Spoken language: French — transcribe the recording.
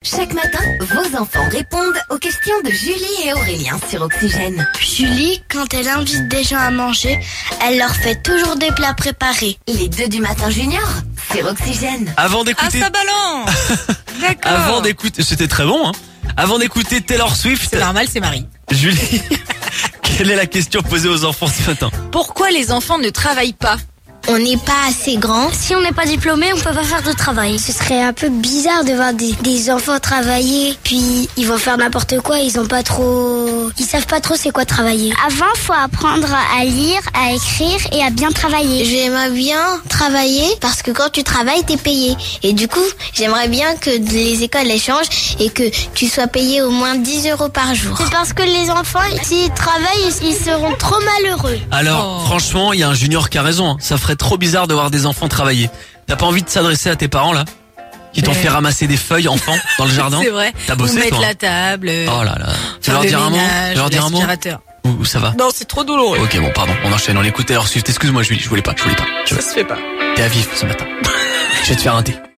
Chaque matin, vos enfants répondent aux questions de Julie et Aurélien sur Oxygène. Julie, quand elle invite des gens à manger, elle leur fait toujours des plats préparés. Les 2 du matin junior sur Oxygène. Avant d'écouter... Ah, ça balance. D'accord. Avant d'écouter... C'était très bon, hein. Avant d'écouter Taylor Swift... C'est normal, c'est Marie. Julie, quelle est la question posée aux enfants ce matin? Pourquoi les enfants ne travaillent pas? On n'est pas assez grand. Si on n'est pas diplômé, on peut pas faire de travail. Ce serait un peu bizarre de voir des enfants travailler, puis ils vont faire n'importe quoi, ils savent pas trop c'est quoi travailler. Avant, faut apprendre à lire, à écrire et à bien travailler. J'aimerais bien travailler parce que quand tu travailles, t'es payé. Et du coup, j'aimerais bien que les écoles les changent et que tu sois payé au moins 10 € par jour. C'est parce que les enfants, s'ils travaillent, ils seront trop malheureux. Alors, franchement, il y a un junior qui a raison, hein. Ça ferait trop bizarre de voir des enfants travailler. T'as pas envie de s'adresser à tes parents, là? Qui t'ont fait ramasser des feuilles, enfants, dans le jardin? C'est vrai. T'as bossé, Ou mettre toi? la table. Oh là là. Tu veux faire leur le dire un mot? ménage, Tu veux leur dire un mot? l'aspirateur. Ou ça va? Non, c'est trop douloureux. Ok, bon, pardon. On enchaîne, on écoute Taylor Swift. Excuse-moi, Julie, je voulais pas. Ça se fait pas. T'es à vif ce matin. Je vais te faire un thé.